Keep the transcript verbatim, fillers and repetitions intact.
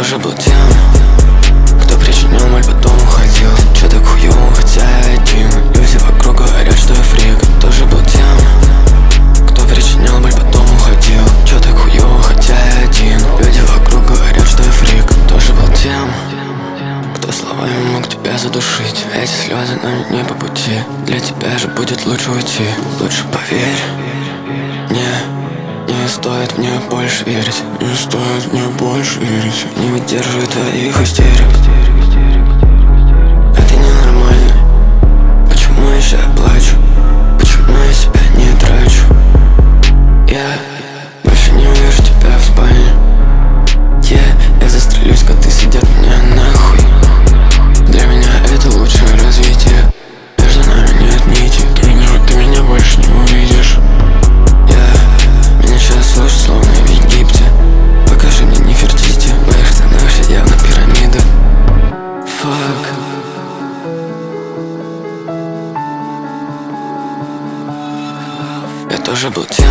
тоже был тем, кто причинял боль, потом уходил. Чё так хуёво, хотя я один. Люди вокруг говорят, что я фрик. Тоже был тем, кто причинял боль, потом уходил. Чё так хуёво, хотя я один. Люди вокруг говорят, что я фрик. Тоже был тем, кто словами мог тебя задушить. Эти слезы нам не по пути. Для тебя же будет лучше уйти. Лучше поверь, не, не стоит мне больше верить. Не стоит мне больше верить. Не выдерживаю твоих истерик. Это ненормально. Почему я себя плачу? Почему я себя не трачу? Я больше не увижу тебя в спальне. Я, я застрелюсь, когда ты сидят меня нахуй. Для меня это лучшее развитие. Между нами нет нити. Ты меня, ты меня больше не увидишь. Я, меня сейчас слышат, словно в Египте. Покажи мне Нефертити. В моих штанах все явно пирамиды. Фак. Я тоже был тем,